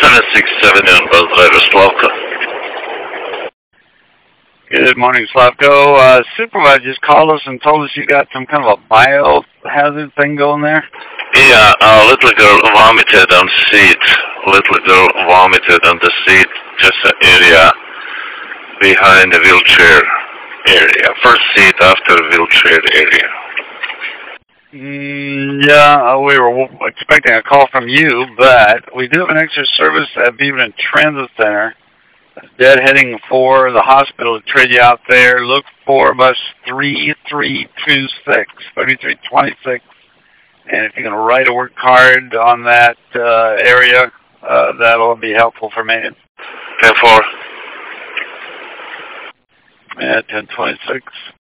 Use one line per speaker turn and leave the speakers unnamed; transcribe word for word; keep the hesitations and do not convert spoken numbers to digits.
one oh six seventy-one bus driver Slavko.
Good morning, Slavko. Uh, supervisor just called us and told us you got some kind of a biohazard thing going there.
Yeah, a little girl vomited on seat. Little girl vomited on the seat, just an area behind the wheelchair area. First seat after wheelchair area.
Mm, yeah, uh, we were expecting a call from you, but we do have an extra service at Beaverton Transit Center. Dead heading for the hospital to trade you out there. Look for bus three three two six, thirty-three twenty-six. And if you're going to write a work card on that uh, area, uh, that'll be helpful for me.
ten four.
Yeah, ten twenty-six.